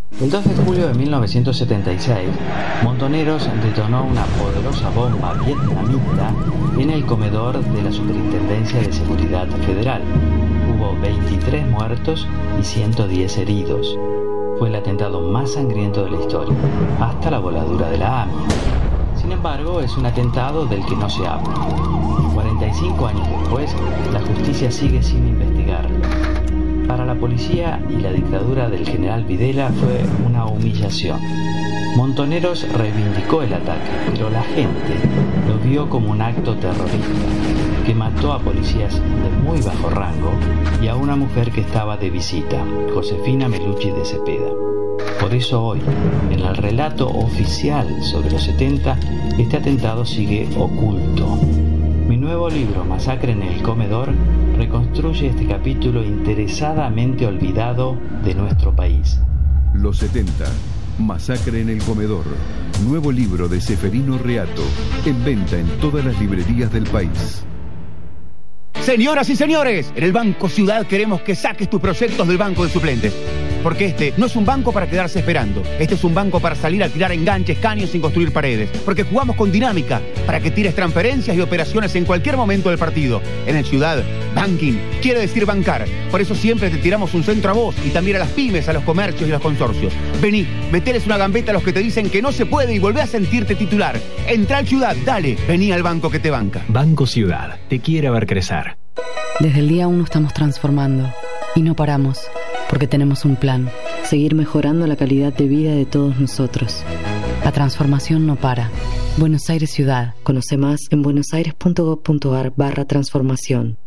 El 2 de julio de 1976, Montoneros detonó una poderosa bomba vietnamita en el comedor de la Superintendencia de Seguridad Federal. Hubo 23 muertos y 110 heridos. Fue el atentado más sangriento de la historia, hasta la voladura de la AMIA. Sin embargo, es un atentado del que no se habla. 45 años después, la justicia sigue sin investigarlo. Para la policía y la dictadura del general Videla fue una humillación. Montoneros reivindicó el ataque, pero la gente lo vio como un acto terrorista que mató a policías de muy bajo rango y a una mujer que estaba de visita, Josefina Melucci de Cepeda. Por eso hoy, en el relato oficial sobre los 70, este atentado sigue oculto. Mi nuevo libro, Masacre en el Comedor, reconstruye este capítulo interesadamente olvidado de nuestro país. Los 70, Masacre en el Comedor. Nuevo libro de Ceferino Reato, en venta en todas las librerías del país. Señoras y señores, en el Banco Ciudad queremos que saques tus proyectos del banco de suplentes. Porque este no es un banco para quedarse esperando. Este es un banco para salir a tirar enganches, caños sin construir paredes. Porque jugamos con dinámica, para que tires transferencias y operaciones en cualquier momento del partido. En el Ciudad, banking quiere decir bancar. Por eso siempre te tiramos un centro a vos y también a las pymes, a los comercios y los consorcios. Vení, meteles una gambeta a los que te dicen que no se puede y volvé a sentirte titular. Entrá al Ciudad, dale, vení al banco que te banca. Banco Ciudad, te quiere ver crecer. Desde el día 1 estamos transformando y no paramos. Porque tenemos un plan, seguir mejorando la calidad de vida de todos nosotros. La transformación no para. Buenos Aires Ciudad. Conoce más en buenosaires.gov.ar/transformación.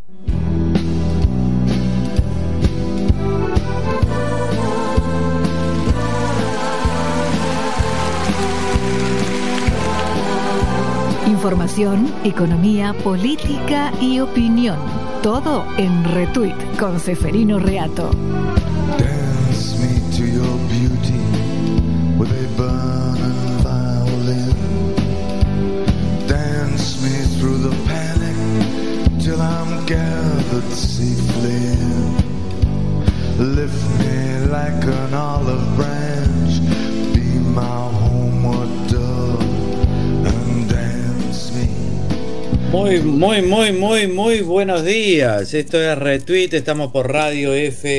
Información, economía, política y opinión. Todo en Retweet con Ceferino Reato. Dance me to your beauty with a burning violin. Dance me through the panic till I'm gathered safely in. Lift me like an olive branch, be my homeward dove and dance me. Muy buenos días. Esto es Retweet, estamos por Radio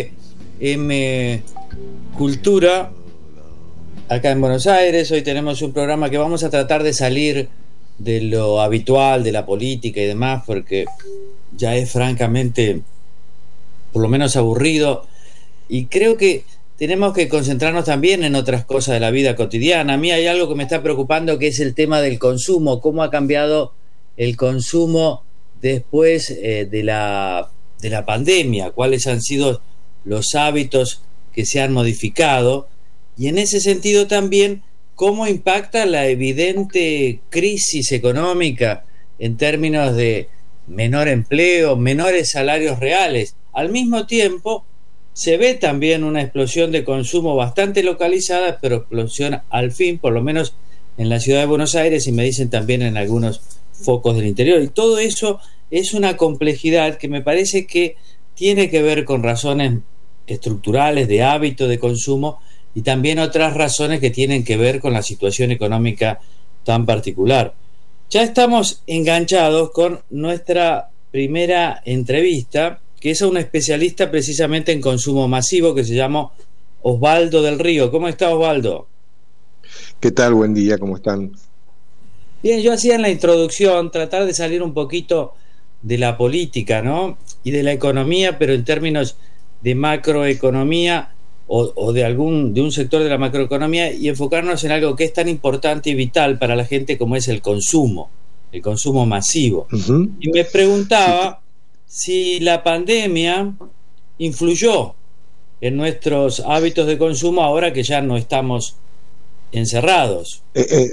FM Cultura, acá en Buenos Aires. Hoy tenemos un programa que vamos a tratar de salir de lo habitual, de la política y demás, porque ya es francamente, por lo menos, aburrido. Y creo que tenemos que concentrarnos también en otras cosas de la vida cotidiana. A mí hay algo que me está preocupando, que es el tema del consumo, cómo ha cambiado el consumo después de la pandemia, cuáles han sido los hábitos que se han modificado, y en ese sentido también cómo impacta la evidente crisis económica en términos de menor empleo, menores salarios reales. Al mismo tiempo se ve también una explosión de consumo bastante localizada, pero explosión al fin, por lo menos en la ciudad de Buenos Aires, y me dicen también en algunos focos del interior. Y todo eso es una complejidad que me parece que tiene que ver con razones estructurales de hábito de consumo y también otras razones que tienen que ver con la situación económica tan particular. Ya estamos enganchados con nuestra primera entrevista, que es a un especialista precisamente en consumo masivo, que se llama Osvaldo del Río. ¿Cómo está, Osvaldo? ¿Qué tal? Buen día, ¿cómo están? Bien, yo hacía en la introducción tratar de salir un poquito de la política, ¿no? Y de la economía, pero en términos de macroeconomía o de un sector de la macroeconomía, y enfocarnos en algo que es tan importante y vital para la gente como es el consumo masivo. Uh-huh. Y me preguntaba si la pandemia influyó en nuestros hábitos de consumo ahora que ya no estamos encerrados.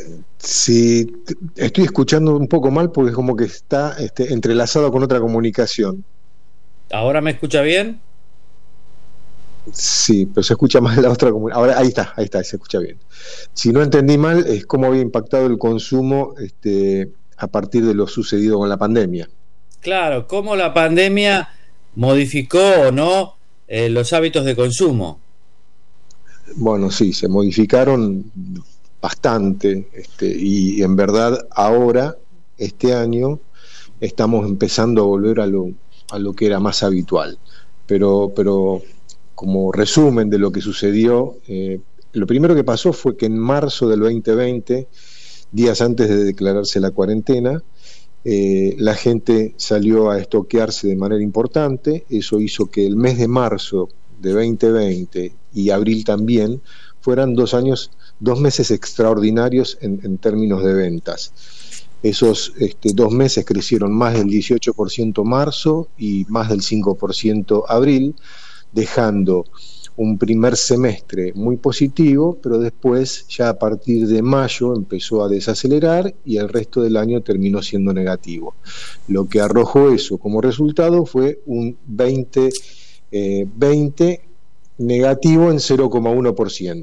Sí, estoy escuchando un poco mal porque es como que está entrelazado con otra comunicación. ¿Ahora me escucha bien? Sí, pero se escucha mal la otra comunicación. Ahora ahí está, se escucha bien. Si no entendí mal, es cómo había impactado el consumo a partir de lo sucedido con la pandemia. Claro, cómo la pandemia modificó o no los hábitos de consumo. Bueno, sí, se modificaron bastante, y en verdad ahora, este año, estamos empezando a volver a lo que era más habitual. Pero como resumen de lo que sucedió, lo primero que pasó fue que en marzo del 2020, días antes de declararse la cuarentena, la gente salió a estoquearse de manera importante. Eso hizo que el mes de marzo de 2020 y abril también fueran 2 meses extraordinarios en términos de ventas. Esos 2 meses crecieron más del 18% marzo y más del 5% abril, dejando un primer semestre muy positivo, pero después ya a partir de mayo empezó a desacelerar y el resto del año terminó siendo negativo. Lo que arrojó eso como resultado fue un 2020 negativo en 0,1%.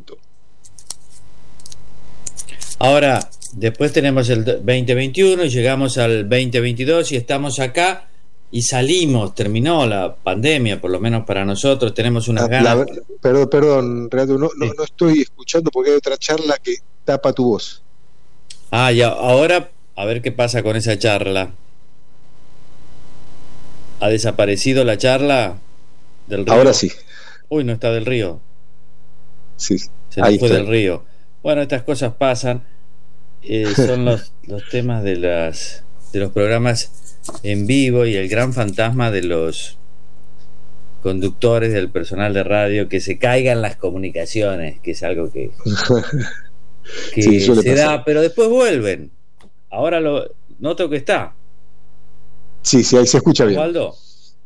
Ahora, después tenemos el 2021 y llegamos al 2022 y estamos acá y salimos, terminó la pandemia, por lo menos para nosotros, tenemos unas ganas. Perdón, Renato, no estoy escuchando porque hay otra charla que tapa tu voz. Ya, ahora a ver qué pasa con esa charla. ¿Ha desaparecido la charla del río? Ahora sí. Uy, no está del río. Sí, se nos fue del río. Bueno, estas cosas pasan. Son los temas de los programas en vivo y el gran fantasma de los conductores, del personal de radio, que se caigan las comunicaciones, que es algo que sí, se pasar. da, pero después vuelven. Ahora lo noto que está. Sí, ahí se escucha bien. Osvaldo.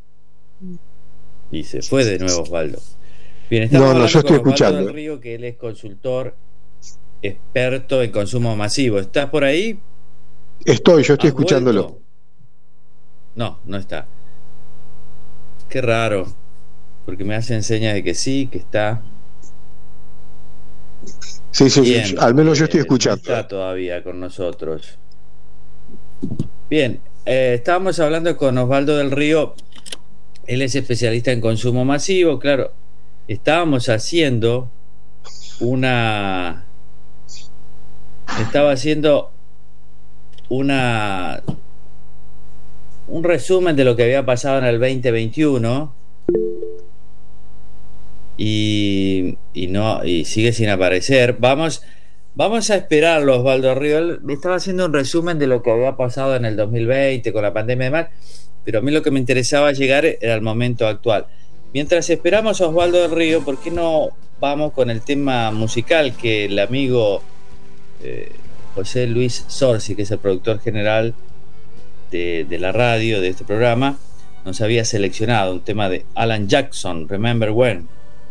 Y se fue de nuevo Osvaldo. Bien, estamos hablando yo estoy con Osvaldo escuchando. del Río, que él es consultor experto en consumo masivo. ¿Estás por ahí? Yo estoy escuchándolo. ¿Vuelto? No está. Qué raro, porque me hacen señas de que sí, que está. Sí, Bien, al menos yo estoy escuchando. No está todavía con nosotros. Bien, estábamos hablando con Osvaldo del Río. Él es especialista en consumo masivo. Claro, estábamos haciendo un resumen de lo que había pasado en el 2021 y sigue sin aparecer. Vamos a esperarlo, Osvaldo Río. Él estaba haciendo un resumen de lo que había pasado en el 2020 con la pandemia y demás, pero a mí lo que me interesaba llegar era el momento actual. Mientras esperamos a Osvaldo del Río, ¿por qué no vamos con el tema musical que el amigo José Luis Sorsi, que es el productor general de la radio, de este programa, nos había seleccionado un tema de Alan Jackson, Remember When?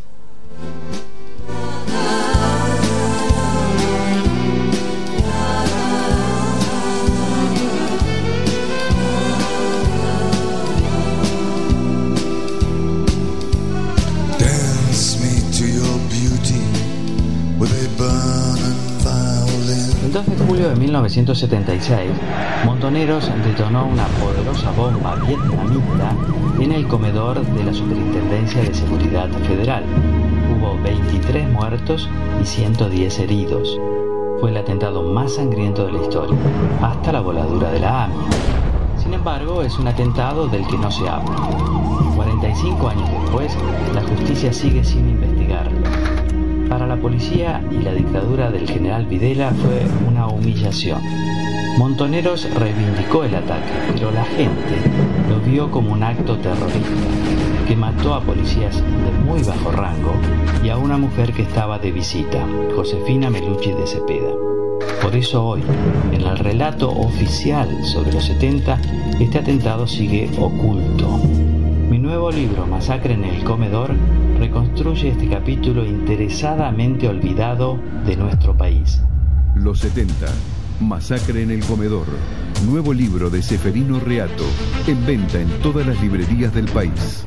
El 2 de julio de 1976, Montoneros detonó una poderosa bomba vietnamita en el comedor de la Superintendencia de Seguridad Federal. Hubo 23 muertos y 110 heridos. Fue el atentado más sangriento de la historia, hasta la voladura de la AMIA. Sin embargo, es un atentado del que no se habla. 45 años después, la justicia sigue sin investigarlo. Para la policía y la dictadura del general Videla fue una humillación. Montoneros reivindicó el ataque, pero la gente lo vio como un acto terrorista que mató a policías de muy bajo rango y a una mujer que estaba de visita, Josefina Melucci de Cepeda. Por eso hoy, en el relato oficial sobre los 70, este atentado sigue oculto. Mi nuevo libro, Masacre en el Comedor, reconstruye este capítulo interesadamente olvidado de nuestro país. Los 70. Masacre en el Comedor. Nuevo libro de Ceferino Reato. En venta en todas las librerías del país.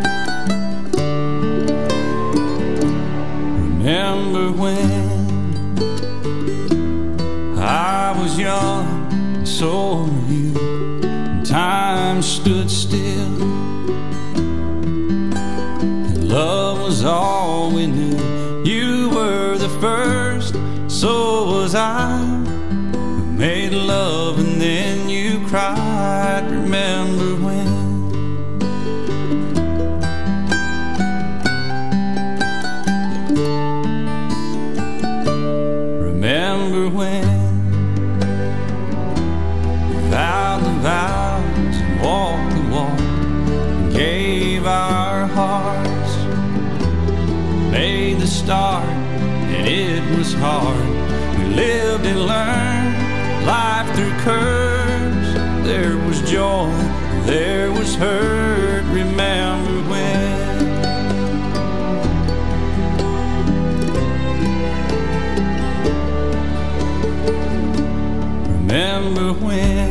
Remember when young, so were you. Time stood still, and love was all we knew. You were the first, so was I. We made love and then you cried. Remember when? Remember when we vowed the vows and walked the walk and gave our hearts, made the start and it was hard. We lived and learned life through curves. There was joy, there was hurt. Remember when? Remember when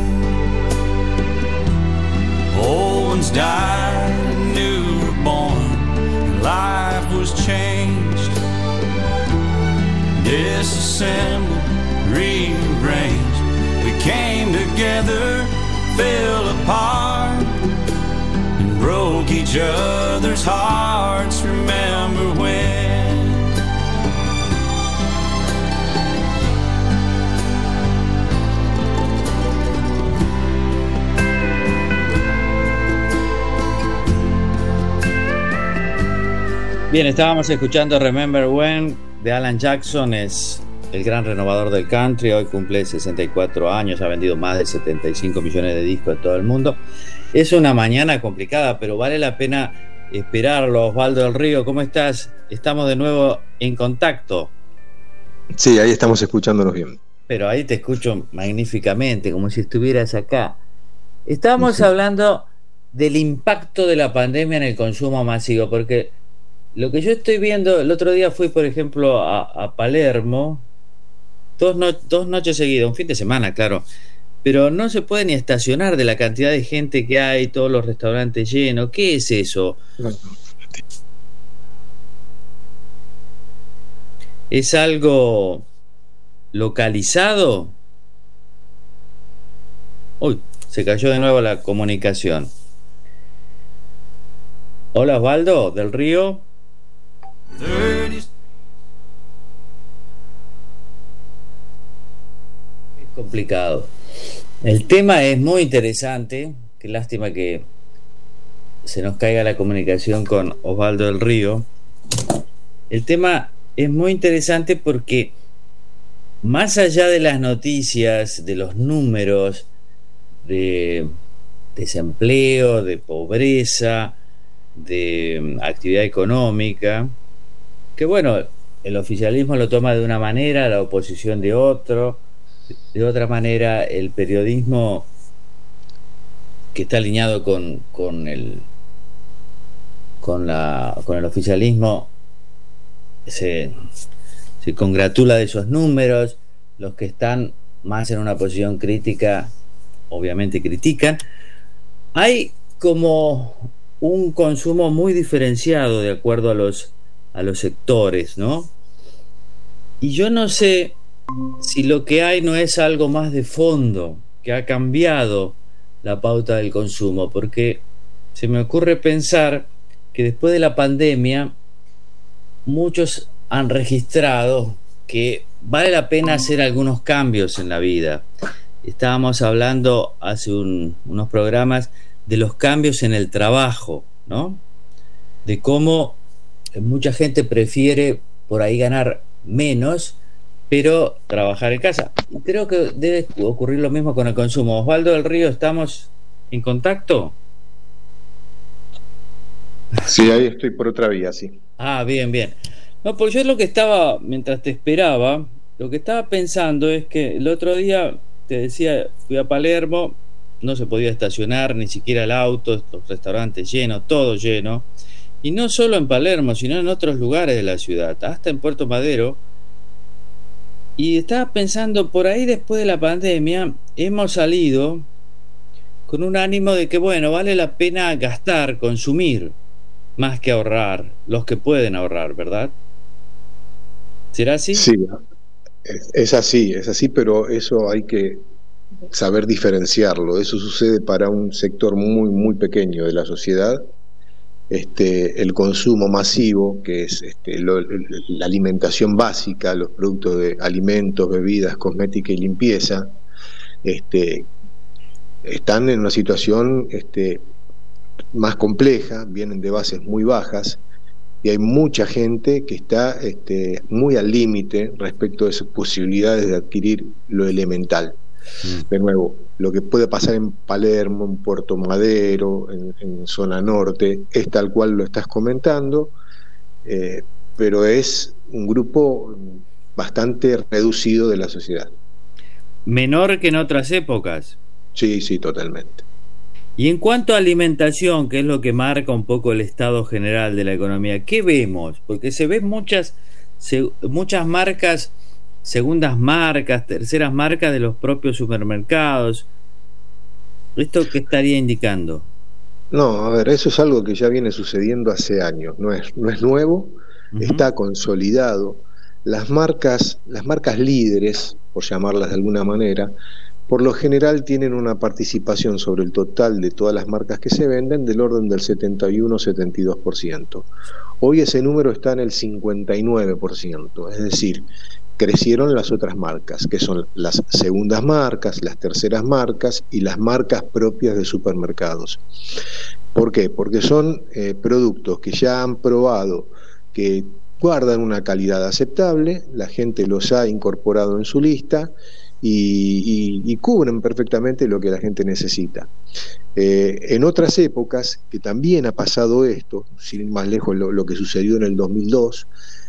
old ones died and new were born, and life was changed, disassembled, rearranged. We came together, fell apart, and broke each other's hearts. Remember when? Bien, estábamos escuchando Remember When de Alan Jackson. Es el gran renovador del country. Hoy cumple 64 años, ha vendido más de 75 millones de discos en todo el mundo. Es una mañana complicada, pero vale la pena esperarlo. Osvaldo del Río, ¿cómo estás? Estamos de nuevo en contacto. Sí, ahí estamos escuchándonos bien. Pero ahí te escucho magníficamente, como si estuvieras acá. Estábamos hablando del impacto de la pandemia en el consumo masivo, porque lo que yo estoy viendo, el otro día fui, por ejemplo, a Palermo, dos noches seguidas, un fin de semana, claro, pero no se puede ni estacionar de la cantidad de gente que hay, todos los restaurantes llenos. ¿Qué es eso? ¿Es algo localizado? Uy, se cayó de nuevo la comunicación. Hola, Osvaldo del Río. Es complicado. El tema es muy interesante. Qué lástima que se nos caiga la comunicación con Osvaldo del Río. El tema es muy interesante porque más allá de las noticias, de los números de desempleo, de pobreza, de actividad económica, que bueno, el oficialismo lo toma de una manera, la oposición de otra manera, el periodismo que está alineado con el oficialismo se congratula de esos números. Los que están más en una posición crítica obviamente critican. Hay como un consumo muy diferenciado de acuerdo a los sectores, ¿no? Y yo no sé si lo que hay no es algo más de fondo, que ha cambiado la pauta del consumo, porque se me ocurre pensar que después de la pandemia muchos han registrado que vale la pena hacer algunos cambios en la vida. Estábamos hablando hace unos programas de los cambios en el trabajo, ¿no? De cómo mucha gente prefiere por ahí ganar menos, pero trabajar en casa. Y creo que debe ocurrir lo mismo con el consumo. Osvaldo del Río, ¿estamos en contacto? Sí, ahí estoy por otra vía, sí. Ah, bien, bien. No, porque yo mientras te esperaba, lo que estaba pensando es que el otro día, te decía, fui a Palermo, no se podía estacionar, ni siquiera el auto, los restaurantes llenos, todo lleno. Y no solo en Palermo, sino en otros lugares de la ciudad, hasta en Puerto Madero. Y estaba pensando, por ahí después de la pandemia, hemos salido con un ánimo de que, bueno, vale la pena gastar, consumir, más que ahorrar, los que pueden ahorrar, ¿verdad? ¿Será así? Sí, Es así, pero eso hay que saber diferenciarlo. Eso sucede para un sector muy, muy pequeño de la sociedad. El consumo masivo, que es la alimentación básica, los productos de alimentos, bebidas, cosmética y limpieza, están en una situación más compleja, vienen de bases muy bajas, y hay mucha gente que está muy al límite respecto de sus posibilidades de adquirir lo elemental. De nuevo, lo que puede pasar en Palermo, en Puerto Madero, en zona norte, es tal cual lo estás comentando, pero es un grupo bastante reducido de la sociedad. ¿Menor que en otras épocas? Sí, totalmente. Y en cuanto a alimentación, que es lo que marca un poco el estado general de la economía, ¿qué vemos? Porque se ven muchas marcas, segundas marcas, terceras marcas de los propios supermercados. ¿Esto qué estaría indicando? No, a ver, eso es algo que ya viene sucediendo hace años, no es nuevo, está consolidado. Las marcas líderes, por llamarlas de alguna manera, por lo general tienen una participación sobre el total de todas las marcas que se venden del orden del 71-72%. Hoy ese número está en el 59%, es decir, crecieron las otras marcas, que son las segundas marcas, las terceras marcas y las marcas propias de supermercados. ¿Por qué? Porque son productos que ya han probado que guardan una calidad aceptable, la gente los ha incorporado en su lista y cubren perfectamente lo que la gente necesita. En otras épocas, que también ha pasado esto, sin ir más lejos lo que sucedió en el 2002,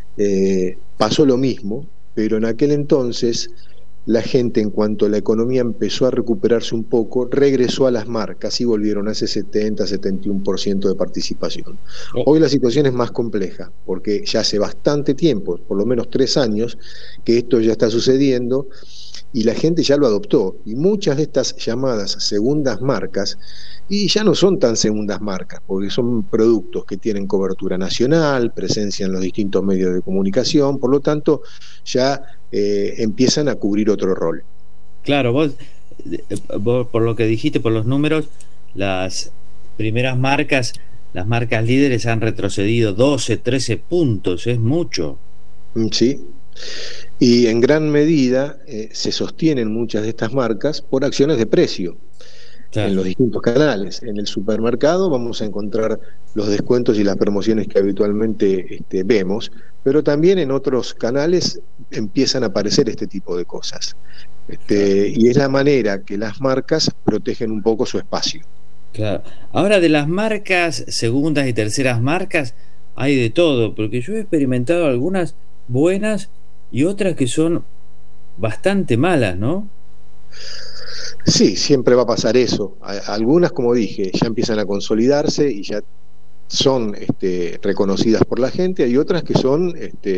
pasó lo mismo, pero en aquel entonces la gente, en cuanto la economía empezó a recuperarse un poco, regresó a las marcas y volvieron a ese 70-71% de participación. Hoy la situación es más compleja, porque ya hace bastante tiempo, por lo menos 3 años, que esto ya está sucediendo, y la gente ya lo adoptó, y muchas de estas llamadas segundas marcas, y ya no son tan segundas marcas, porque son productos que tienen cobertura nacional, presencia en los distintos medios de comunicación, por lo tanto ya empiezan a cubrir otro rol. Claro, vos por lo que dijiste, por los números, las primeras marcas, las marcas líderes han retrocedido 12, 13 puntos, es mucho. Sí. Y en gran medida se sostienen muchas de estas marcas por acciones de precio. Claro. En los distintos canales. En el supermercado vamos a encontrar los descuentos y las promociones que habitualmente vemos, pero también en otros canales empiezan a aparecer este tipo de cosas. Y es la manera que las marcas protegen un poco su espacio. Claro. Ahora, de las marcas segundas y terceras marcas hay de todo, porque yo he experimentado algunas buenas y otras que son bastante malas, ¿no? Sí, siempre va a pasar eso. Algunas, como dije, ya empiezan a consolidarse y ya son reconocidas por la gente. Hay otras que son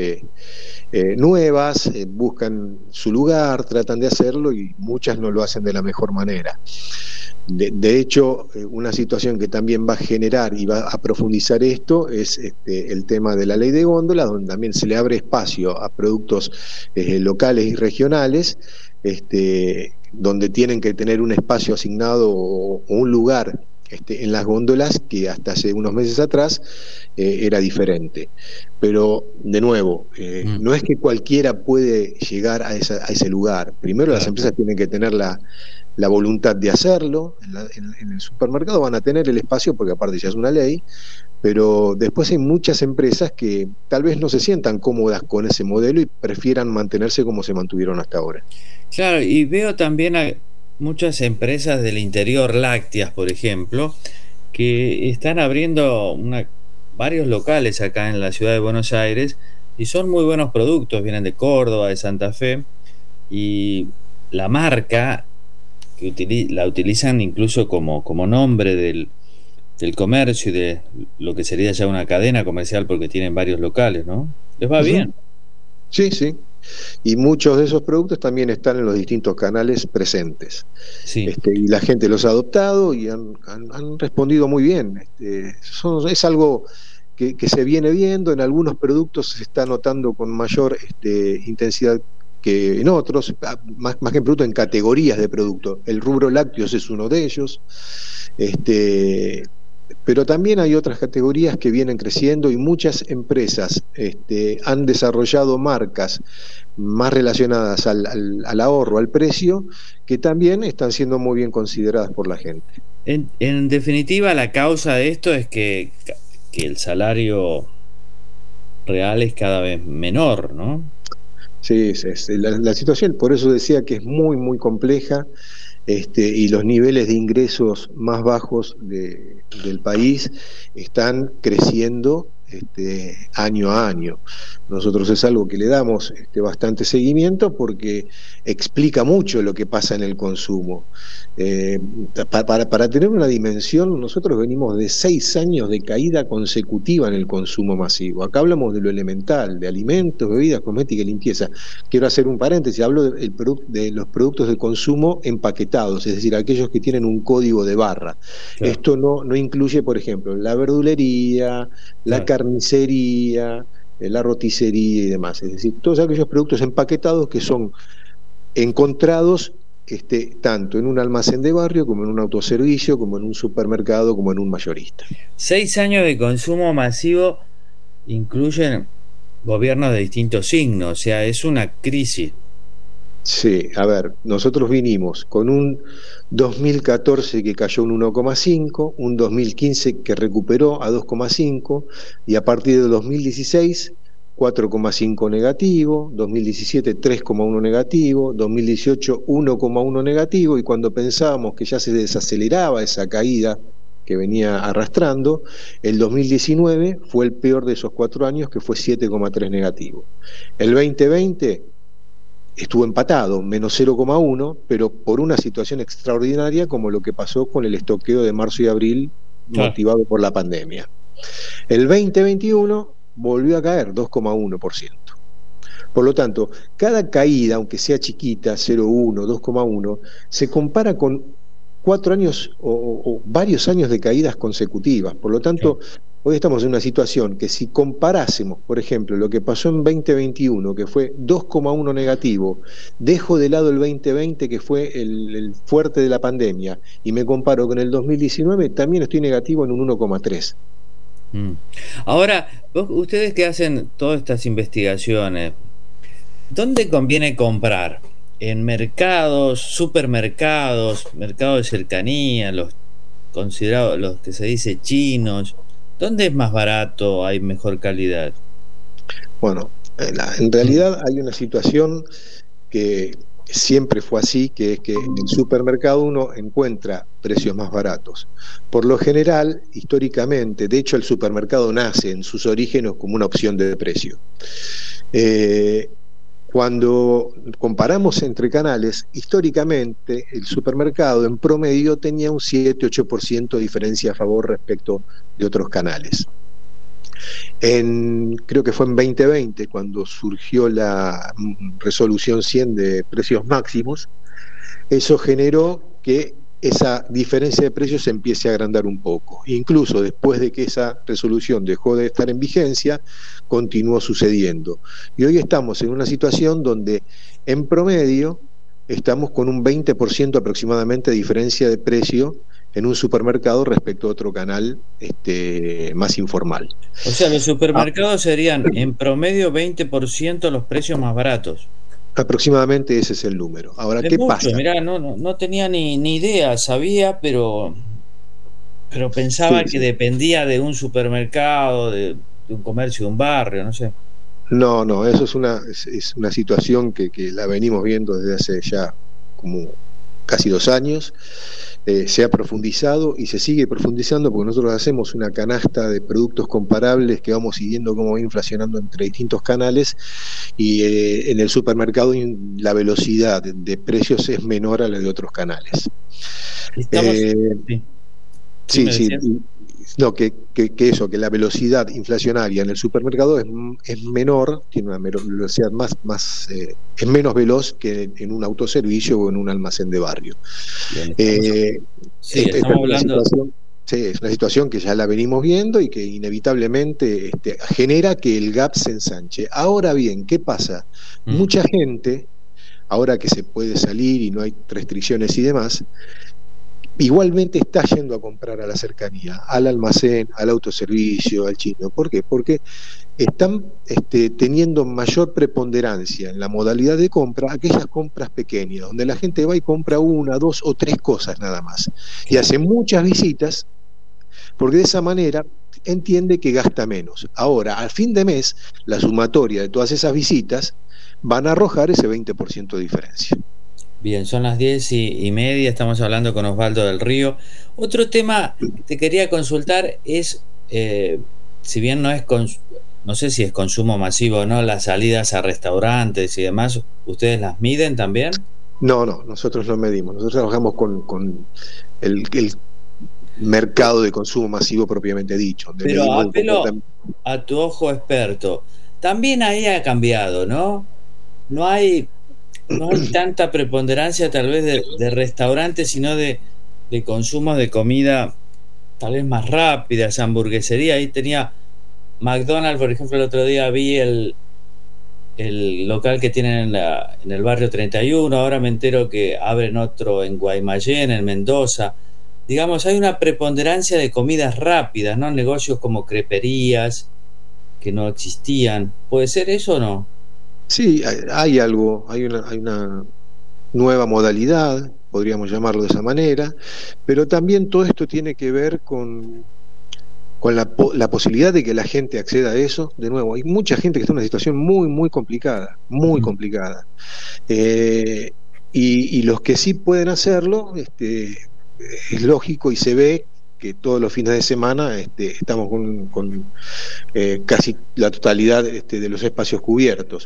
nuevas, buscan su lugar, tratan de hacerlo y muchas no lo hacen de la mejor manera. De hecho, una situación que también va a generar y va a profundizar esto es el tema de la ley de góndola, donde también se le abre espacio a productos locales y regionales, donde tienen que tener un espacio asignado o un lugar en las góndolas que hasta hace unos meses atrás era diferente. Pero, de nuevo, no es que cualquiera puede llegar a ese lugar. Primero las empresas tienen que tener la voluntad de hacerlo. En el supermercado van a tener el espacio porque aparte ya es una ley, pero después hay muchas empresas que tal vez no se sientan cómodas con ese modelo y prefieran mantenerse como se mantuvieron hasta ahora. Claro, y veo también a muchas empresas del interior, lácteas por ejemplo, que están abriendo varios locales acá en la ciudad de Buenos Aires y son muy buenos productos, vienen de Córdoba, de Santa Fe, y la marca que la utilizan incluso como nombre del comercio y de lo que sería ya una cadena comercial porque tienen varios locales, ¿no? ¿Les va bien? Sí, sí. Y muchos de esos productos también están en los distintos canales presentes. Sí. Y la gente los ha adoptado y han respondido muy bien. Es algo que se viene viendo. En algunos productos se está notando con mayor intensidad que en otros, más que en producto, en categorías de producto. El rubro lácteos es uno de ellos. Pero también hay otras categorías que vienen creciendo y muchas empresas han desarrollado marcas más relacionadas al ahorro, al precio, que también están siendo muy bien consideradas por la gente. En definitiva, la causa de esto es que el salario real es cada vez menor, ¿no? Sí, la situación, por eso decía que es muy, muy compleja. Y los niveles de ingresos más bajos del país están creciendo año a año. Nosotros es algo que le damos bastante seguimiento porque explica mucho lo que pasa en el consumo. Para tener una dimensión, nosotros venimos de 6 años de caída consecutiva en el consumo masivo. Acá hablamos de lo elemental, de alimentos, bebidas, cosmética y limpieza. Quiero hacer un paréntesis, hablo de los productos de consumo empaquetados, es decir, aquellos que tienen un código de barra. Claro. Esto no incluye, por ejemplo, la verdulería, la carnicería, la roticería y demás. Es decir, todos aquellos productos empaquetados que son encontrados tanto en un almacén de barrio, como en un autoservicio, como en un supermercado, como en un mayorista. 6 años de consumo masivo incluyen gobiernos de distintos signos, o sea, es una crisis. Sí, a ver, nosotros vinimos con un 2014 que cayó un 1,5, un 2015 que recuperó a 2,5 y a partir de 2016 4,5 negativo, 2017 3,1 negativo, 2018 1,1 negativo, y cuando pensábamos que ya se desaceleraba esa caída que venía arrastrando, el 2019 fue el peor de esos 4 años, que fue 7,3 negativo. El 2020 estuvo empatado, menos 0,1, pero por una situación extraordinaria como lo que pasó con el estoqueo de marzo y abril, motivado por la pandemia. El 2021 volvió a caer 2,1%. Por lo tanto, cada caída, aunque sea chiquita, 0,1, 2,1, se compara con 4 años o varios años de caídas consecutivas. Por lo tanto, hoy estamos en una situación que, si comparásemos, por ejemplo, lo que pasó en 2021, que fue 2,1 negativo, dejo de lado el 2020, que fue el fuerte de la pandemia, y me comparo con el 2019, también estoy negativo en un 1,3. Ahora, ustedes que hacen todas estas investigaciones, ¿dónde conviene comprar? ¿En mercados, supermercados, mercados de cercanía, los considerados, los que se dice chinos? ¿Dónde es más barato, hay mejor calidad? Bueno, en realidad hay una situación que siempre fue así, que es que en el supermercado uno encuentra precios más baratos. Por lo general, históricamente, de hecho el supermercado nace en sus orígenes como una opción de precio. Cuando comparamos entre canales, históricamente el supermercado en promedio tenía un 7-8% de diferencia a favor respecto de otros canales. Creo que fue en 2020 cuando surgió la resolución 100 de precios máximos. Eso generó que esa diferencia de precios se empiece a agrandar un poco. Incluso después de que esa resolución dejó de estar en vigencia, continuó sucediendo. Y hoy estamos en una situación donde en promedio estamos con un 20% aproximadamente de diferencia de precio en un supermercado respecto a otro canal más informal. O sea, los supermercados serían en promedio 20% los precios más baratos. Aproximadamente ese es el número. Ahora, ¿qué pasa? Mirá, no tenía ni idea, sabía, pero pensaba que dependía de un supermercado, de un comercio, de un barrio, no sé. No, eso es una situación que la venimos viendo desde hace ya como casi 2 años. Se ha profundizado y se sigue profundizando porque nosotros hacemos una canasta de productos comparables que vamos siguiendo cómo va inflacionando entre distintos canales, y en el supermercado la velocidad de precios es menor a la de otros canales. Que la velocidad inflacionaria en el supermercado es menor, tiene una velocidad es menos veloz que en un autoservicio o en un almacén de barrio. Es una situación que ya la venimos viendo y que inevitablemente genera que el gap se ensanche. Ahora bien, ¿qué pasa? Mucha gente ahora que se puede salir y no hay restricciones y demás, igualmente está yendo a comprar a la cercanía, al almacén, al autoservicio, al chino. ¿Por qué? Porque están teniendo mayor preponderancia en la modalidad de compra aquellas compras pequeñas, donde la gente va y compra 1, 2 o 3 cosas nada más, y hace muchas visitas, porque de esa manera entiende que gasta menos. Ahora, al fin de mes, la sumatoria de todas esas visitas van a arrojar ese 20% de diferencia. Bien, son las 10:30, estamos hablando con Osvaldo del Río. Otro tema que te quería consultar es, si bien no sé si es consumo masivo o no, las salidas a restaurantes y demás, ¿ustedes las miden también? No, nosotros no medimos. Nosotros trabajamos con el mercado de consumo masivo propiamente dicho. Pero apelo a tu ojo experto. También ahí ha cambiado, ¿no? No hay tanta preponderancia tal vez de restaurantes, sino de consumo de comida tal vez más rápida, esa hamburguesería. Ahí tenía McDonald's, por ejemplo, el otro día vi el local que tienen en el barrio 31, ahora me entero que abren otro en Guaymallén, en Mendoza. Digamos, hay una preponderancia de comidas rápidas, ¿no? Negocios como creperías que no existían. ¿Puede ser eso o no? Sí, hay algo, hay una nueva modalidad, podríamos llamarlo de esa manera, pero también todo esto tiene que ver con la posibilidad de que la gente acceda a eso. De nuevo, hay mucha gente que está en una situación muy, muy complicada, muy complicada. Y los que sí pueden hacerlo, es lógico y se ve que todos los fines de semana estamos con casi la totalidad de los espacios cubiertos.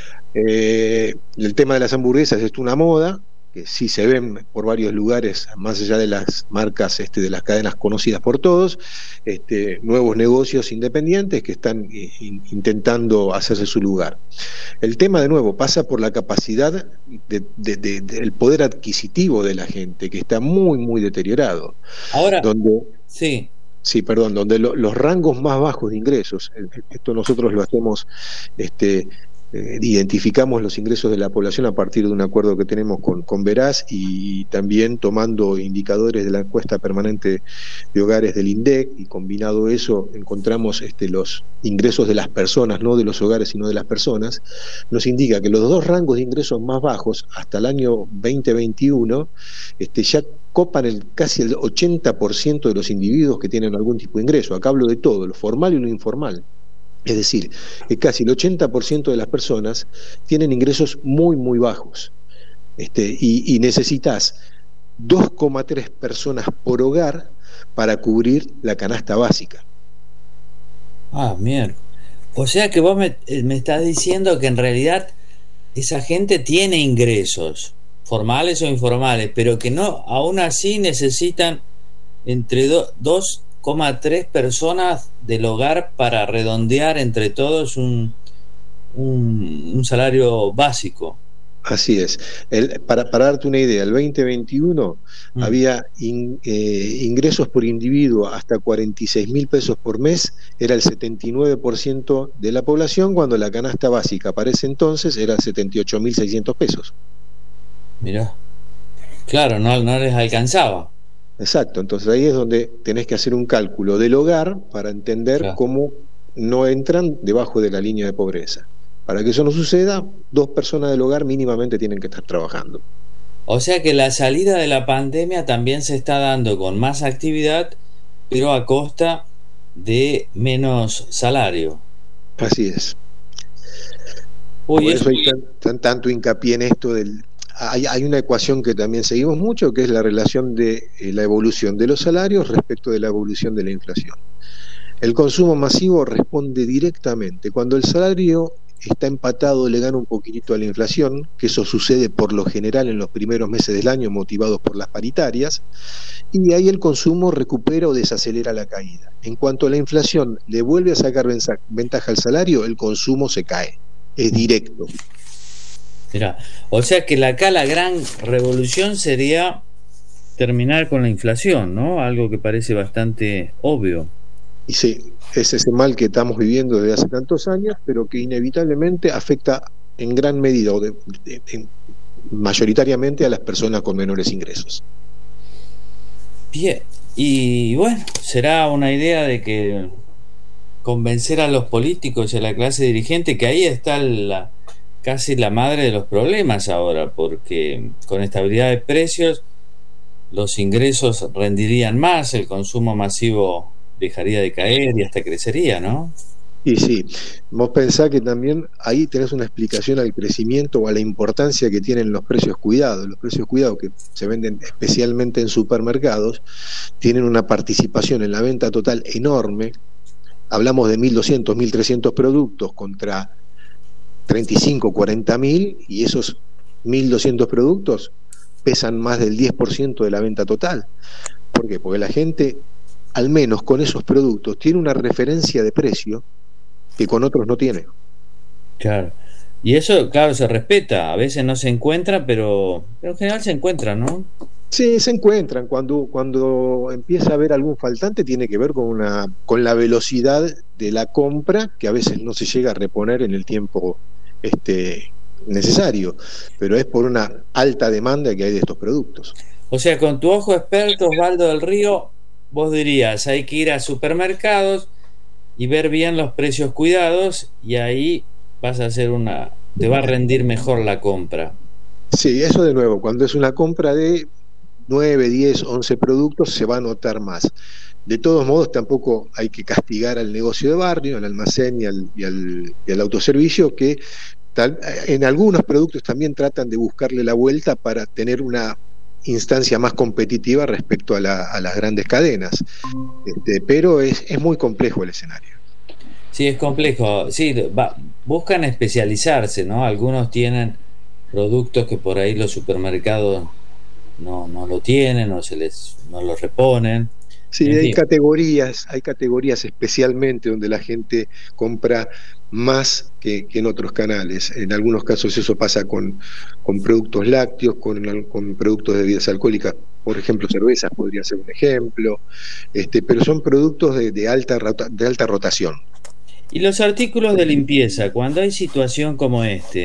El tema de las hamburguesas es una moda que sí se ven por varios lugares, más allá de las marcas de las cadenas conocidas por todos, nuevos negocios independientes que están intentando hacerse su lugar. El tema, de nuevo, pasa por la capacidad del poder adquisitivo de la gente, que está muy, muy deteriorado. Ahora, donde donde los rangos más bajos de ingresos, esto nosotros lo hacemos, identificamos los ingresos de la población a partir de un acuerdo que tenemos con Veraz, y también tomando indicadores de la encuesta permanente de hogares del INDEC, y combinado eso encontramos los ingresos de las personas, no de los hogares sino de las personas. Nos indica que los dos rangos de ingresos más bajos hasta el año 2021 ya copan casi el 80% de los individuos que tienen algún tipo de ingreso. Acá hablo de todo, lo formal y lo informal. Es decir, que casi el 80% de las personas tienen ingresos muy, muy bajos. Y necesitas 2,3 personas por hogar para cubrir la canasta básica. Ah, mierda. O sea que vos me estás diciendo que en realidad esa gente tiene ingresos, formales o informales, pero que no, aún así necesitan entre 2,3 personas del hogar para redondear entre todos un salario básico. Así es. Para darte una idea, el 2021 había ingresos por individuo hasta 46.000 pesos por mes, era el 79% de la población, cuando la canasta básica para ese entonces era 78.600 pesos. Mirá, claro, no les alcanzaba. Exacto, entonces ahí es donde tenés que hacer un cálculo del hogar para entender cómo no entran debajo de la línea de pobreza. Para que eso no suceda, 2 personas del hogar mínimamente tienen que estar trabajando. O sea que la salida de la pandemia también se está dando con más actividad, pero a costa de menos salario. Así es. Por eso hay tanto hincapié en esto del... Hay una ecuación que también seguimos mucho, que es la relación de la evolución de los salarios respecto de la evolución de la inflación. El consumo masivo responde directamente. Cuando el salario está empatado, le gana un poquitito a la inflación, que eso sucede por lo general en los primeros meses del año, motivados por las paritarias, y ahí el consumo recupera o desacelera la caída. En cuanto a la inflación le vuelve a sacar ventaja al salario, el consumo se cae. Es directo. Mirá, o sea que acá la gran revolución sería terminar con la inflación, ¿no? Algo que parece bastante obvio. Y sí, es ese mal que estamos viviendo desde hace tantos años, pero que inevitablemente afecta en gran medida, o mayoritariamente a las personas con menores ingresos. Bien, y bueno, será una idea de que convencer a los políticos y a la clase dirigente, que ahí está casi la madre de los problemas ahora, porque con estabilidad de precios los ingresos rendirían más, el consumo masivo dejaría de caer y hasta crecería, ¿no? Y sí, vos pensás que también ahí tenés una explicación al crecimiento o a la importancia que tienen los precios cuidados. Los precios cuidados, que se venden especialmente en supermercados, tienen una participación en la venta total enorme. Hablamos de 1.200, 1.300 productos contra 35, 40.000, y esos 1.200 productos pesan más del 10% de la venta total. ¿Por qué? Porque la gente, al menos con esos productos, tiene una referencia de precio que con otros no tiene. Claro. Y eso, claro, se respeta. A veces no se encuentra, pero en general se encuentra, ¿no? Sí, se encuentran. Cuando empieza a haber algún faltante, tiene que ver con la velocidad de la compra, que a veces no se llega a reponer en el tiempo necesario, pero es por una alta demanda que hay de estos productos. O sea, con tu ojo experto, Osvaldo del Río, vos dirías, hay que ir a supermercados y ver bien los precios cuidados, y ahí vas a hacer te va a rendir mejor la compra. Sí, eso de nuevo, cuando es una compra de 9, 10, 11 productos, se va a notar más. De todos modos, tampoco hay que castigar al negocio de barrio, al almacén y al autoservicio, que en algunos productos también tratan de buscarle la vuelta para tener una instancia más competitiva respecto a las grandes cadenas. Pero es muy complejo el escenario. Sí, es complejo. Sí, buscan especializarse, ¿no? Algunos tienen productos que por ahí los supermercados no lo tienen, no los reponen. Sí, hay categorías especialmente donde la gente compra más que en otros canales. En algunos casos eso pasa con productos lácteos, con productos de bebidas alcohólicas, por ejemplo cervezas podría ser un ejemplo, pero son productos de alta rotación. Y los artículos de limpieza, cuando hay situación como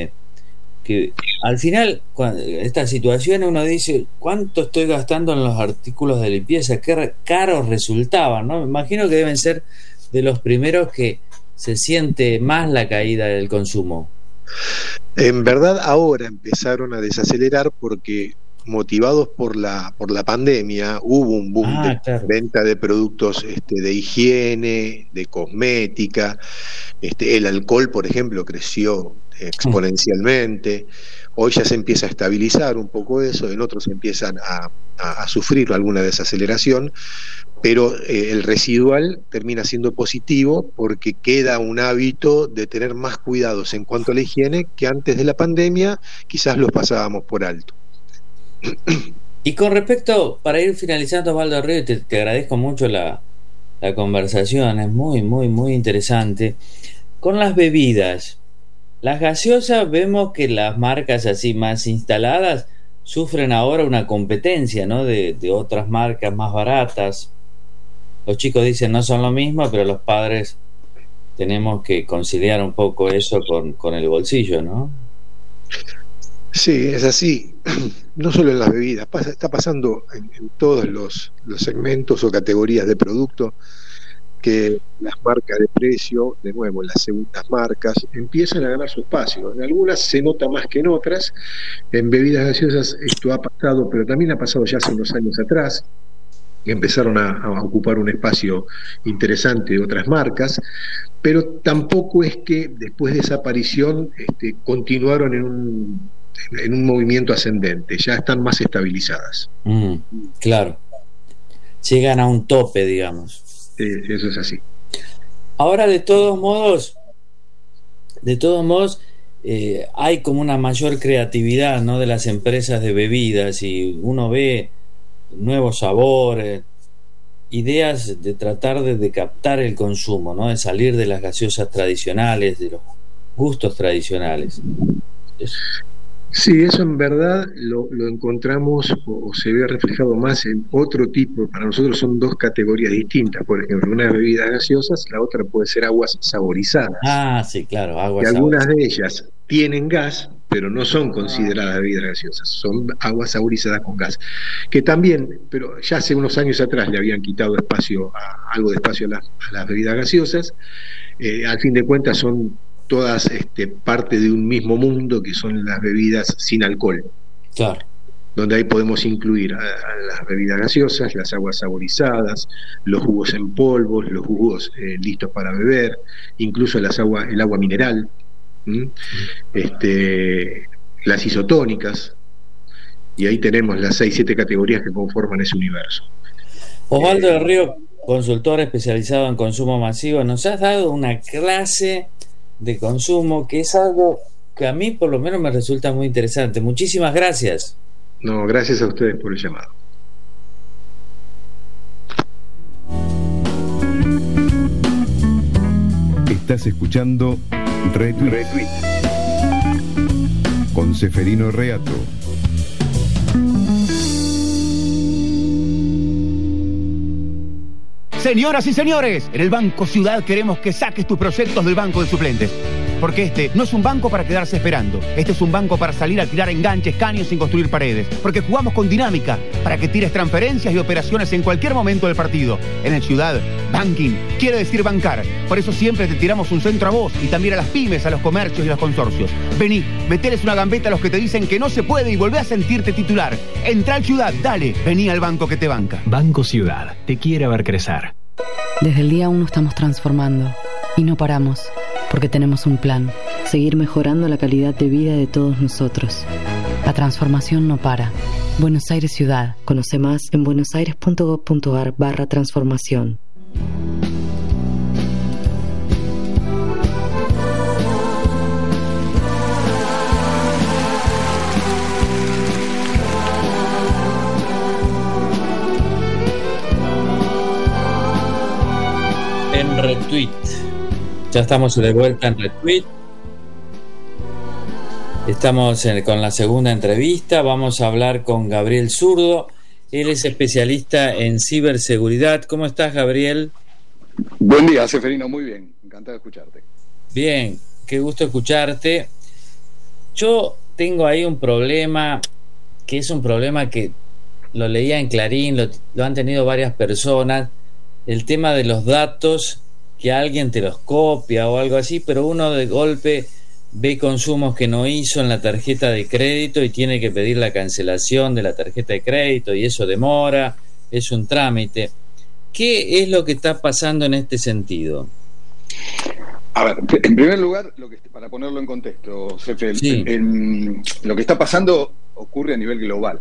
que al final, esta situación, uno dice, ¿cuánto estoy gastando en los artículos de limpieza? Qué caros resultaban, ¿no? Me imagino que deben ser de los primeros que se siente más la caída del consumo. En verdad ahora empezaron a desacelerar porque, motivados por la pandemia, hubo un boom de venta de productos de higiene, de cosmética. El alcohol, por ejemplo, creció exponencialmente. Hoy ya se empieza a estabilizar un poco eso, en otros empiezan a sufrir alguna desaceleración, pero el residual termina siendo positivo porque queda un hábito de tener más cuidados en cuanto a la higiene que antes de la pandemia quizás los pasábamos por alto. Y con respecto, para ir finalizando, Osvaldo Río, te agradezco mucho la conversación, es muy, muy, muy interesante. Con las bebidas, las gaseosas, vemos que las marcas así más instaladas sufren ahora una competencia, ¿no? de otras marcas más baratas. Los chicos dicen no son lo mismo, pero los padres tenemos que conciliar un poco eso con el bolsillo, ¿no? Sí, es así. No solo en las bebidas, está pasando en todos los segmentos o categorías de producto, que las marcas de precio, de nuevo las segundas marcas, empiezan a ganar su espacio. En algunas se nota más que en otras. En bebidas gaseosas esto ha pasado, pero también ha pasado ya hace unos años atrás, que empezaron a ocupar un espacio interesante de otras marcas, pero tampoco es que después de esa aparición continuaron en un movimiento ascendente, ya están más estabilizadas. Claro, llegan a un tope, digamos. Eso es así. Ahora, de todos modos, hay como una mayor creatividad, ¿no?, de las empresas de bebidas, y uno ve nuevos sabores, ideas de tratar de captar el consumo, ¿no?, de salir de las gaseosas tradicionales, de los gustos tradicionales. Sí, eso en verdad lo encontramos o se ve reflejado más en otro tipo. Para nosotros son dos categorías distintas. Por ejemplo, una es bebidas gaseosas, la otra puede ser aguas saborizadas. Ah, sí, claro, aguas saborizadas. Algunas de ellas tienen gas, pero no son consideradas bebidas gaseosas, son aguas saborizadas con gas, que también, pero ya hace unos años atrás le habían quitado algo de espacio a las bebidas gaseosas. Al fin de cuentas son todas parte de un mismo mundo, que son las bebidas sin alcohol. Claro. Donde ahí podemos incluir a las bebidas gaseosas, las aguas saborizadas, los jugos en polvos, los jugos listos para beber, incluso el agua mineral, las isotónicas, y ahí tenemos las 6-7 categorías que conforman ese universo. Osvaldo del Río, consultor especializado en consumo masivo, nos has dado una clase de consumo que es algo que a mí por lo menos me resulta muy interesante. Muchísimas gracias. No, gracias a ustedes por el llamado. Estás escuchando Retweet con Ceferino Reato. Señoras y señores, en el Banco Ciudad queremos que saques tus proyectos del banco de suplentes. Porque este no es un banco para quedarse esperando. Este es un banco para salir a tirar enganches, caños sin construir paredes. Porque jugamos con dinámica para que tires transferencias y operaciones en cualquier momento del partido. En el Ciudad, banking quiere decir bancar. Por eso siempre te tiramos un centro a vos y también a las pymes, a los comercios y los consorcios. Vení, meteles una gambeta a los que te dicen que no se puede y volvé a sentirte titular. Entrá al Ciudad, dale, vení al banco que te banca. Banco Ciudad, te quiere ver crecer. Desde el día 1 estamos transformando y no paramos. Porque tenemos un plan, seguir mejorando la calidad de vida de todos nosotros. La transformación no para. Buenos Aires Ciudad. Conoce más en buenosaires.gov.ar/transformación. En Retweet. Ya estamos de vuelta en Retweet. Estamos con la segunda entrevista. Vamos a hablar con Gabriel Zurdo. Él es especialista en ciberseguridad. ¿Cómo estás, Gabriel? Buen día, Ceferino. Muy bien. Encantado de escucharte. Bien, qué gusto escucharte. Yo tengo ahí un problema, que es un problema que lo leía en Clarín, lo han tenido varias personas. El tema de los datos, que alguien te los copia o algo así, pero uno de golpe ve consumos que no hizo en la tarjeta de crédito y tiene que pedir la cancelación de la tarjeta de crédito y eso demora, es un trámite. ¿Qué es lo que está pasando en este sentido? A ver, en primer lugar, para ponerlo en contexto, Cefe, Sí. Lo que está pasando ocurre a nivel global.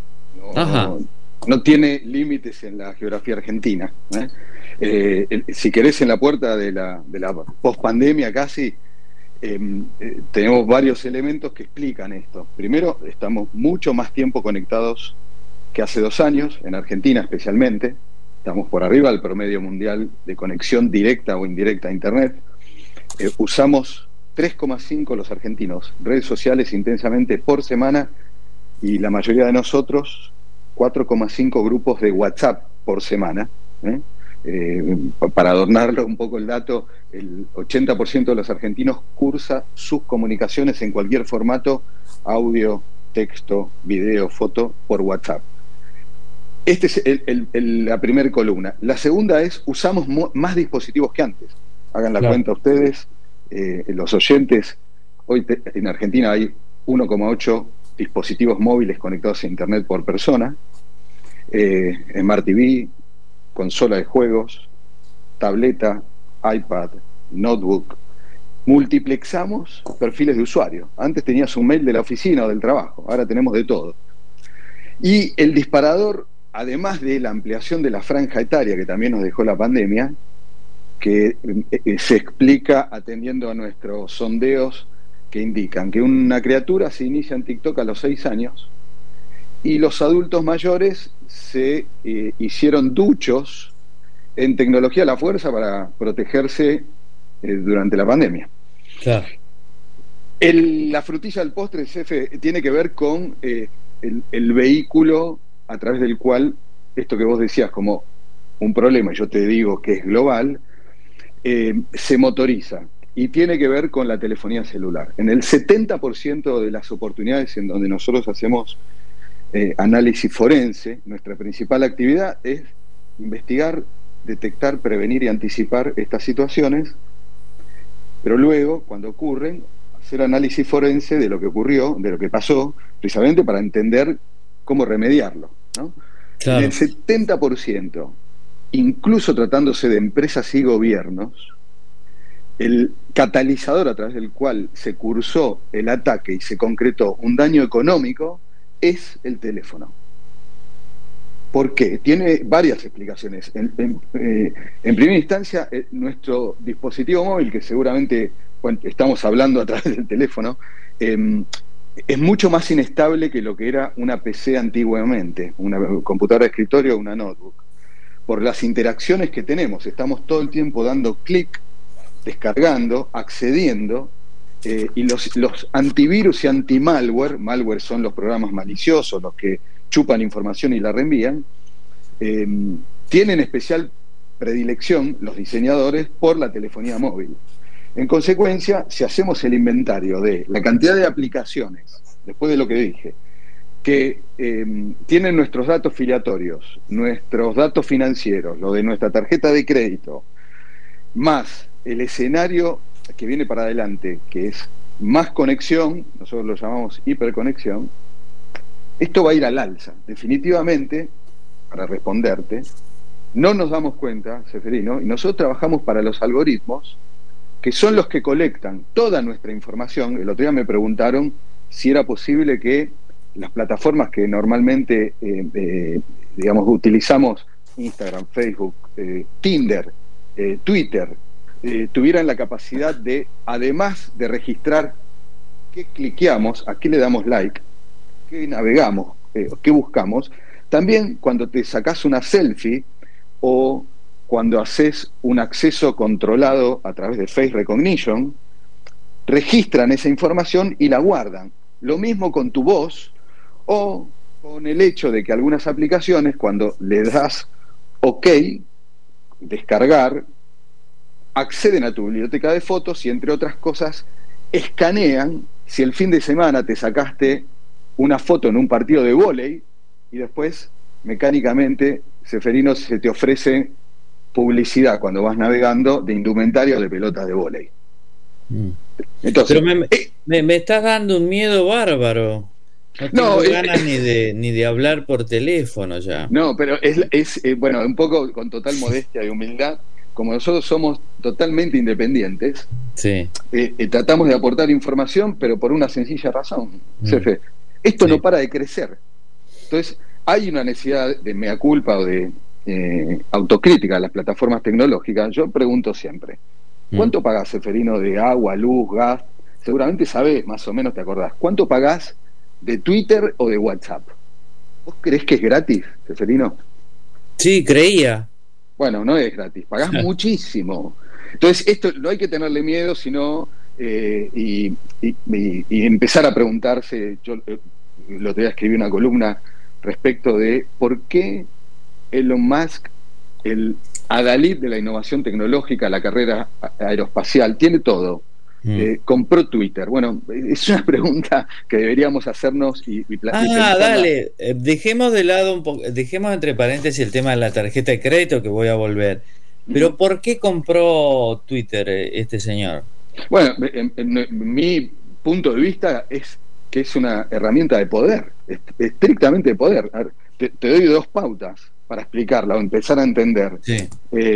No tiene límites en la geografía argentina. Si querés, en la puerta de la pospandemia casi, tenemos varios elementos que explican esto. Primero, estamos mucho más tiempo conectados que hace 2 años, en Argentina especialmente. Estamos por arriba del promedio mundial de conexión directa o indirecta a Internet. Usamos 3,5 los argentinos redes sociales intensamente por semana, y la mayoría de nosotros 4,5 grupos de WhatsApp por semana. Para adornarlo un poco el dato, el 80% de los argentinos cursa sus comunicaciones en cualquier formato: audio, texto, video, foto, por WhatsApp. Esta es la primera columna. La segunda es: usamos más dispositivos que antes. Hagan la cuenta ustedes, los oyentes. Hoy en Argentina hay 1,8 dispositivos móviles conectados a Internet por persona. Smart TV, consola de juegos, tableta, iPad, notebook. Multiplexamos perfiles de usuario. Antes tenías un mail de la oficina o del trabajo, ahora tenemos de todo. Y el disparador, además de la ampliación de la franja etaria que también nos dejó la pandemia, que se explica atendiendo a nuestros sondeos que indican que una criatura se inicia en TikTok a los 6 años y los adultos mayores se hicieron duchos en tecnología a la fuerza para protegerse durante la pandemia. Claro. La frutilla del postre, Cefe, tiene que ver con el vehículo a través del cual esto que vos decías como un problema, yo te digo que es global, se motoriza. y tiene que ver con la telefonía celular. En el 70% de las oportunidades en donde nosotros hacemos análisis forense, nuestra principal actividad es investigar, detectar, prevenir y anticipar estas situaciones, pero luego, cuando ocurren, hacer análisis forense de lo que ocurrió, de lo que pasó, precisamente para entender cómo remediarlo, ¿no? Claro. En el 70%, incluso tratándose de empresas y gobiernos, el catalizador a través del cual se cursó el ataque y se concretó un daño económico es el teléfono. ¿Por qué? Tiene varias explicaciones. En primera instancia, nuestro dispositivo móvil, que seguramente estamos hablando a través del teléfono, es mucho más inestable que lo que era una PC antiguamente, una computadora de escritorio o una notebook. Por las interacciones que tenemos, estamos todo el tiempo dando clic, descargando, accediendo, y los antivirus y anti-malware, malware son los programas maliciosos, los que chupan información y la reenvían, tienen especial predilección los diseñadores por la telefonía móvil. En consecuencia, si hacemos el inventario de la cantidad de aplicaciones, después de lo que dije, que tienen nuestros datos filiatorios, nuestros datos financieros, lo de nuestra tarjeta de crédito, más el escenario que viene para adelante, que es más conexión, nosotros lo llamamos hiperconexión, esto va a ir al alza. Definitivamente, para responderte, no nos damos cuenta, Ceferino, y nosotros trabajamos para los algoritmos, que son los que colectan toda nuestra información. El otro día me preguntaron si era posible que las plataformas que normalmente digamos, utilizamos, Instagram, Facebook, Tinder, Twitter, tuvieran la capacidad de, además de registrar qué cliqueamos, a qué le damos like, qué navegamos, qué buscamos, también cuando te sacás una selfie o cuando haces un acceso controlado a través de Face Recognition, registran esa información y la guardan. Lo mismo con tu voz o con el hecho de que algunas aplicaciones, cuando le das OK, descargar, acceden a tu biblioteca de fotos y, entre otras cosas, escanean si el fin de semana te sacaste una foto en un partido de vóley y después, mecánicamente, Ceferino, se te ofrece publicidad cuando vas navegando de indumentario de pelotas de vóley. Entonces, pero me estás dando un miedo bárbaro. No tengo ganas ni de hablar por teléfono ya. No, pero es bueno, un poco con total modestia y humildad, como nosotros somos totalmente independientes, sí. Tratamos de aportar información, pero por una sencilla razón, Cefe. Esto no para de crecer. Entonces, hay una necesidad de mea culpa o de autocrítica a las plataformas tecnológicas. Yo pregunto siempre, ¿cuánto pagás, Ceferino, de agua, luz, gas? Seguramente sabés, más o menos te acordás. ¿Cuánto pagás de Twitter o de WhatsApp? ¿Vos creés que es gratis, Ceferino? Sí, creía. Bueno, no es gratis, pagás muchísimo. Entonces, esto no hay que tenerle miedo, sino y empezar a preguntarse. Yo el otro día escribí una columna respecto de por qué Elon Musk, el adalid de la innovación tecnológica, la carrera aeroespacial, tiene todo. Compró Twitter. Bueno, es una pregunta que deberíamos hacernos y dale, dejemos de lado un poco, dejemos entre paréntesis el tema de la tarjeta de crédito, que voy a volver. Pero ¿por qué compró Twitter este señor? Bueno, en mi punto de vista es que es una herramienta de poder, estrictamente de poder. A ver, te doy dos pautas para explicarla o empezar a entender. Sí.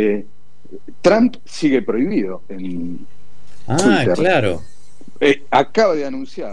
Trump sigue prohibido en Twitter. Claro. Acaba de anunciar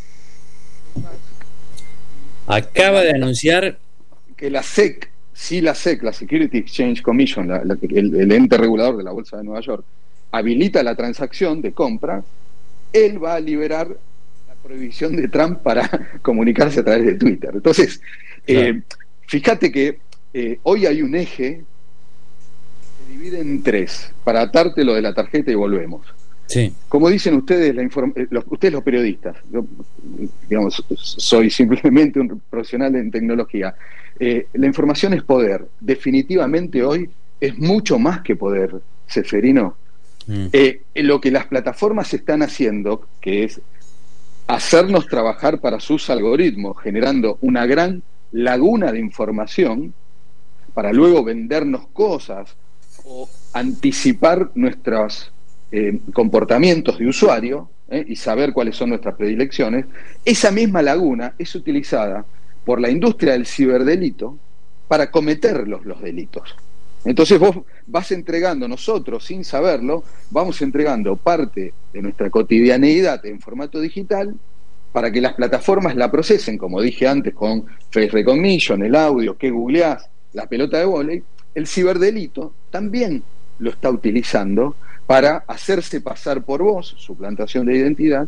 que la SEC, la Security Exchange Commission, el ente regulador de la Bolsa de Nueva York, habilita la transacción de compra. Él va a liberar la prohibición de Trump para comunicarse a través de Twitter. Entonces, fíjate que hoy hay un eje que se divide en tres, para atarte lo de la tarjeta y volvemos. Sí. Como dicen ustedes, ustedes los periodistas, yo, digamos, soy simplemente un profesional en tecnología. La información es poder. Definitivamente hoy es mucho más que poder, Ceferino. Lo que las plataformas están haciendo, que es hacernos trabajar para sus algoritmos, generando una gran laguna de información para luego vendernos cosas o anticipar nuestros comportamientos de usuario y saber cuáles son nuestras predilecciones. Esa misma laguna es utilizada por la industria del ciberdelito para cometer los delitos. Entonces vos vas entregando, nosotros sin saberlo, vamos entregando parte de nuestra cotidianeidad en formato digital para que las plataformas la procesen, como dije antes, con Face Recognition, el audio, que googleás, la pelota de vóley. El ciberdelito también lo está utilizando para hacerse pasar por vos, suplantación de identidad,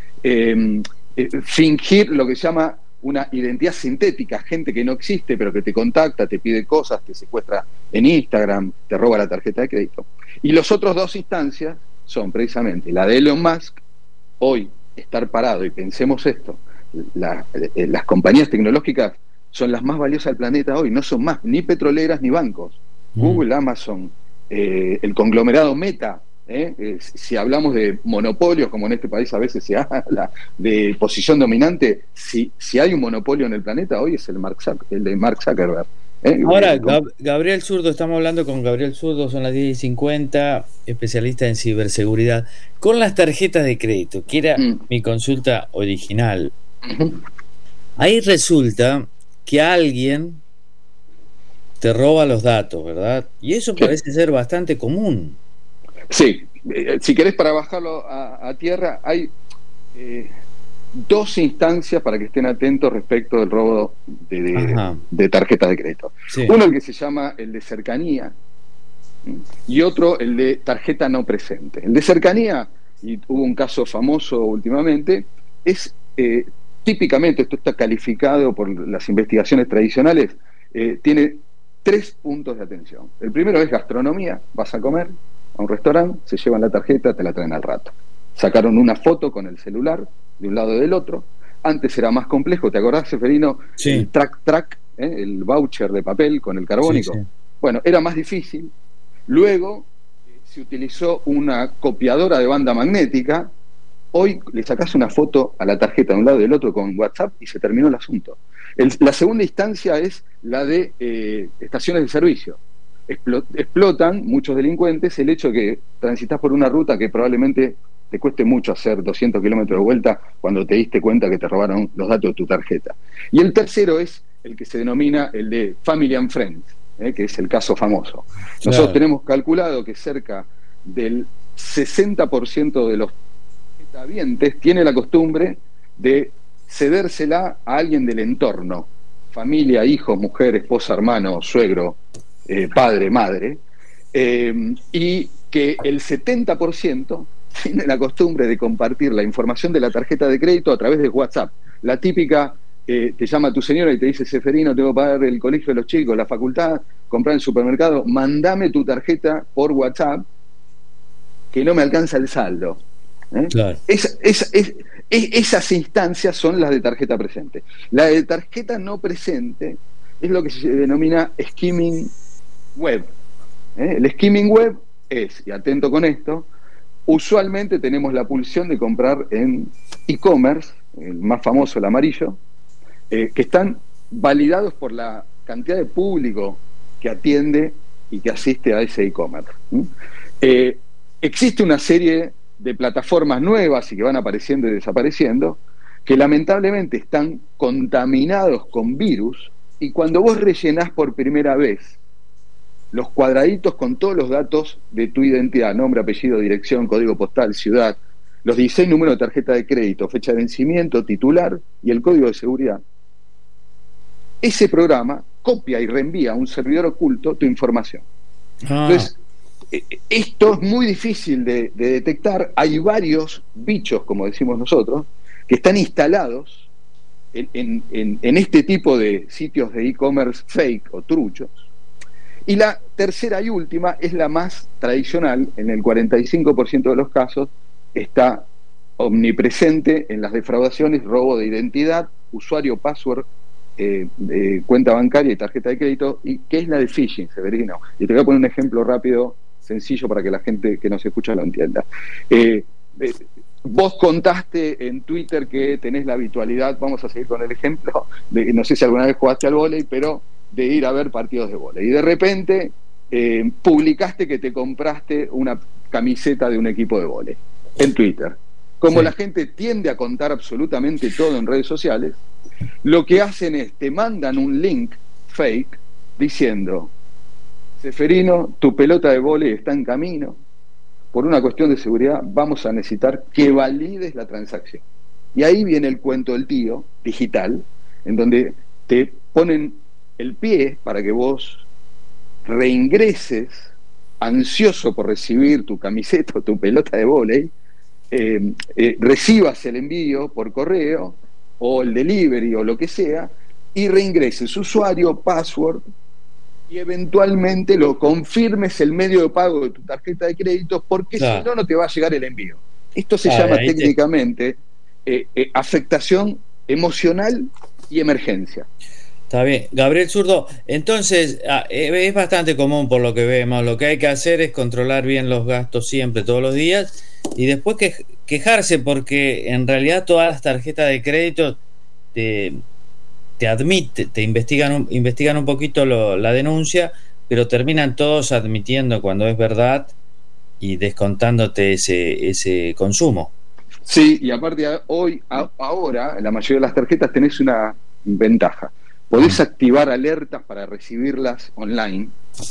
fingir lo que se llama una identidad sintética, gente que no existe pero que te contacta, te pide cosas, te secuestra en Instagram, te roba la tarjeta de crédito. Y los otros dos instancias son precisamente la de Elon Musk, hoy estar parado, y pensemos esto, las compañías tecnológicas son las más valiosas del planeta hoy, no son más ni petroleras ni bancos. Google, Amazon, el conglomerado Meta, si hablamos de monopolios, como en este país a veces se habla de posición dominante, si hay un monopolio en el planeta hoy es el de Mark Zuckerberg. Ahora, Gabriel Zurdo, estamos hablando con Gabriel Zurdo, son las 10:50, especialista en ciberseguridad. Con las tarjetas de crédito, que era mi consulta original, ahí resulta que alguien te roba los datos, ¿verdad? Y eso parece ser bastante común. Sí, si querés, para bajarlo a tierra, hay dos instancias para que estén atentos respecto del robo de tarjetas de crédito. Sí. Uno, el que se llama el de cercanía, y otro, el de tarjeta no presente. El de cercanía, y hubo un caso famoso últimamente, es típicamente, esto está calificado por las investigaciones tradicionales, tiene 3 puntos de atención. El primero es gastronomía, vas a comer a un restaurante, se llevan la tarjeta, te la traen al rato. Sacaron una foto con el celular de un lado y del otro. Antes era más complejo, ¿te acordás, Seferino? Sí. El track, el voucher de papel con el carbónico. Sí, sí. Bueno, era más difícil. Luego se utilizó una copiadora de banda magnética. Hoy le sacás una foto a la tarjeta de un lado y del otro con WhatsApp y se terminó el asunto. La segunda instancia es la de estaciones de servicio. Explotan muchos delincuentes el hecho de que transitas por una ruta que probablemente te cueste mucho hacer 200 kilómetros de vuelta cuando te diste cuenta que te robaron los datos de tu tarjeta. Y el tercero es el que se denomina el de Family and Friends, que es el caso famoso. Nosotros tenemos calculado que cerca del 60% de los tarjetavientes tiene la costumbre de cedérsela a alguien del entorno, familia, hijos, mujer, esposa, hermano, suegro, padre, madre, y que el 70% tiene la costumbre de compartir la información de la tarjeta de crédito a través de WhatsApp. La típica, te llama tu señora y te dice: Seferino, tengo que pagar el colegio de los chicos, la facultad, comprar en el supermercado, mandame tu tarjeta por WhatsApp que no me alcanza el saldo. Claro. Esas instancias son las de tarjeta presente. La de tarjeta no presente es lo que se denomina skimming web. El skimming web es, y atento con esto, usualmente tenemos la pulsión de comprar en e-commerce, el más famoso, el amarillo, que están validados por la cantidad de público que atiende y que asiste a ese e-commerce. Existe una serie de plataformas nuevas y que van apareciendo y desapareciendo, que lamentablemente están contaminados con virus, y cuando vos rellenás por primera vez los cuadraditos con todos los datos de tu identidad, nombre, apellido, dirección, código postal, ciudad, los 16 números de tarjeta de crédito, fecha de vencimiento, titular y el código de seguridad, ese programa copia y reenvía a un servidor oculto tu información. Entonces, esto es muy difícil de detectar. Hay varios bichos, como decimos nosotros, que están instalados en este tipo de sitios de e-commerce fake o truchos. Y la tercera y última es la más tradicional. En el 45% de los casos está omnipresente en las defraudaciones: robo de identidad, usuario, password, cuenta bancaria y tarjeta de crédito, y que es la de phishing, Severino. Y te voy a poner un ejemplo rápido sencillo para que la gente que nos escucha lo entienda. Vos contaste en Twitter que tenés la habitualidad, vamos a seguir con el ejemplo, de, no sé si alguna vez jugaste al vóley, pero de ir a ver partidos de vóley. Y de repente publicaste que te compraste una camiseta de un equipo de vóley en Twitter. Como la gente tiende a contar absolutamente todo en redes sociales, lo que hacen es, te mandan un link fake diciendo: Ceferino, tu pelota de vóley está en camino. Por una cuestión de seguridad vamos a necesitar que valides la transacción. Y ahí viene el cuento del tío digital, en donde te ponen el pie para que vos reingreses, ansioso por recibir tu camiseta o tu pelota de vóley, recibas el envío por correo o el delivery o lo que sea, y reingreses usuario, password, y eventualmente lo confirmes el medio de pago de tu tarjeta de crédito, porque si no, no te va a llegar el envío. Esto se llama técnicamente afectación emocional y emergencia. Está bien, Gabriel Zurdo, entonces es bastante común por lo que vemos. Lo que hay que hacer es controlar bien los gastos siempre, todos los días, y después quejarse, porque en realidad todas las tarjetas de crédito te investigan un poquito la denuncia, pero terminan todos admitiendo cuando es verdad y descontándote ese consumo. Sí, y aparte ahora en la mayoría de las tarjetas tenés una ventaja. Podés activar alertas para recibirlas online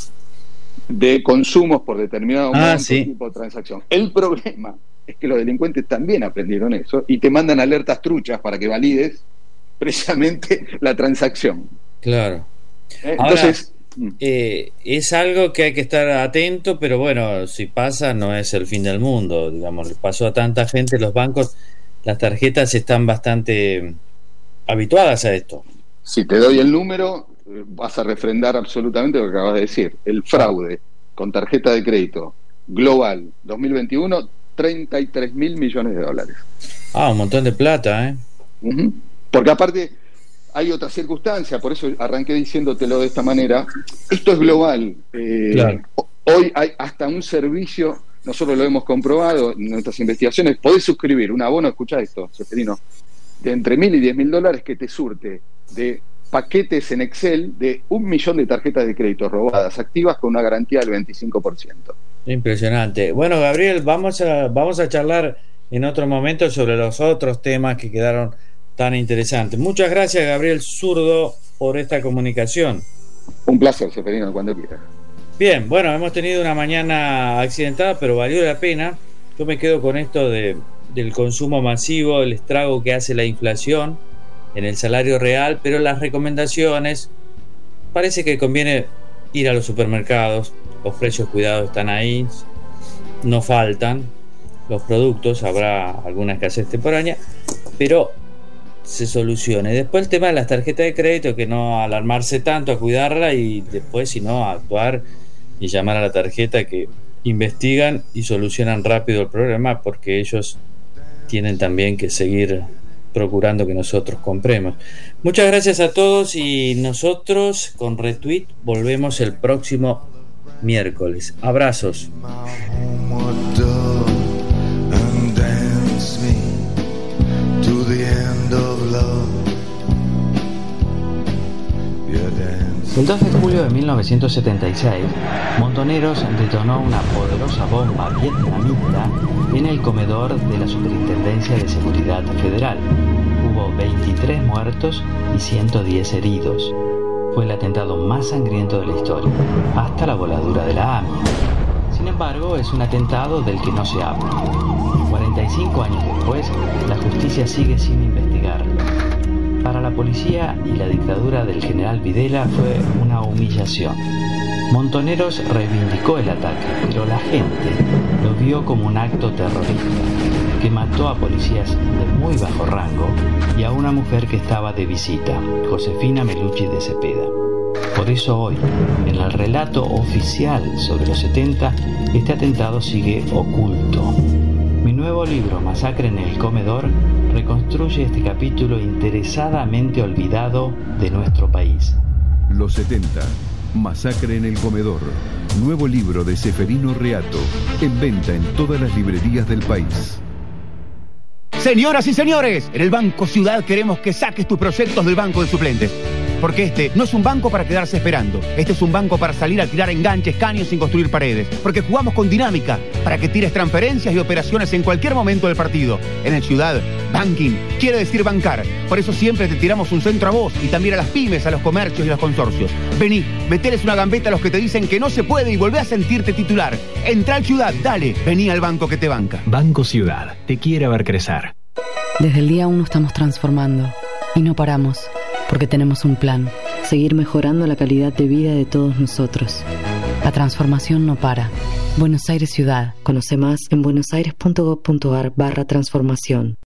de consumos por determinado tipo de transacción. El problema es que los delincuentes también aprendieron eso y te mandan alertas truchas para que valides precisamente la transacción. Claro. Entonces, es algo que hay que estar atento, pero bueno, si pasa no es el fin del mundo, digamos. Le pasó a tanta gente, los bancos, las tarjetas están bastante habituadas a esto. Si te doy el número, vas a refrendar absolutamente lo que acabas de decir. El fraude con tarjeta de crédito global 2021, $33.000 millones. Un montón de plata, Uh-huh. Porque aparte hay otra circunstancia, por eso arranqué diciéndotelo de esta manera. Esto es global. Hoy hay hasta un servicio, nosotros lo hemos comprobado en nuestras investigaciones. Podés suscribir un abono, escuchá esto, Ceferino, de entre $1.000 y $10.000 que te surte de paquetes en Excel de 1 millón de tarjetas de crédito robadas, activas con una garantía del 25%. Impresionante. Bueno, Gabriel, vamos a charlar en otro momento sobre los otros temas que quedaron tan interesantes. Muchas gracias, Gabriel Zurdo, por esta comunicación. Un placer, Ceferino, cuando quieras. Bien, bueno, hemos tenido una mañana accidentada, pero valió la pena. Yo me quedo con esto del consumo masivo, el estrago que hace la inflación en el salario real, pero las recomendaciones, parece que conviene ir a los supermercados. Los precios, cuidado, están ahí, no faltan los productos, habrá alguna escasez temporánea, pero se solucione. Después el tema de las tarjetas de crédito, que no alarmarse tanto, a cuidarla, y después, si no, a actuar y llamar a la tarjeta, que investigan y solucionan rápido el problema, porque ellos tienen también que seguir procurando que nosotros compremos. Muchas gracias a todos, y nosotros con Retweet volvemos el próximo miércoles. Abrazos. El 2 de julio de 1976, Montoneros detonó una poderosa bomba vietnamita en el comedor de la Superintendencia de Seguridad Federal. Hubo 23 muertos y 110 heridos. Fue el atentado más sangriento de la historia, hasta la voladura de la AMIA. Sin embargo, es un atentado del que no se habla. 45 años después, la justicia sigue sin investigarlo. Para la policía y la dictadura del general Videla fue una humillación. Montoneros reivindicó el ataque, pero la gente lo vio como un acto terrorista que mató a policías de muy bajo rango y a una mujer que estaba de visita, Josefina Melucci de Cepeda. Por eso hoy, en el relato oficial sobre los 70, este atentado sigue oculto. Mi nuevo libro, Masacre en el Comedor, reconstruye este capítulo interesadamente olvidado de nuestro país. Los 70, Masacre en el comedor. Nuevo libro de Seferino Reato. En venta en todas las librerías del país. Señoras y señores, en el Banco Ciudad queremos que saques tus proyectos del banco de suplentes. Porque este no es un banco para quedarse esperando. Este es un banco para salir a tirar enganches, caños sin construir paredes. Porque jugamos con dinámica, para que tires transferencias y operaciones en cualquier momento del partido. En el Ciudad, banking quiere decir bancar. Por eso siempre te tiramos un centro a vos y también a las pymes, a los comercios y a los consorcios. Vení, meteles una gambeta a los que te dicen que no se puede y volvé a sentirte titular. Entra al Ciudad, dale, vení al banco que te banca. Banco Ciudad, te quiere ver crecer. Desde el día 1 estamos transformando y no paramos, porque tenemos un plan, seguir mejorando la calidad de vida de todos nosotros. La transformación no para. Buenos Aires Ciudad. Conoce más en buenosaires.gov.ar/transformación.